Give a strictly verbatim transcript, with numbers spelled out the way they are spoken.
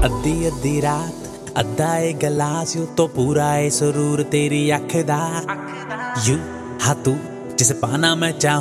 अद्धी अद्धी रात अद्धा ए गलास यू तो पूरा ए सुरूर तेरी अख दा यू हाँ तू जिसे पाना मैं चाहूं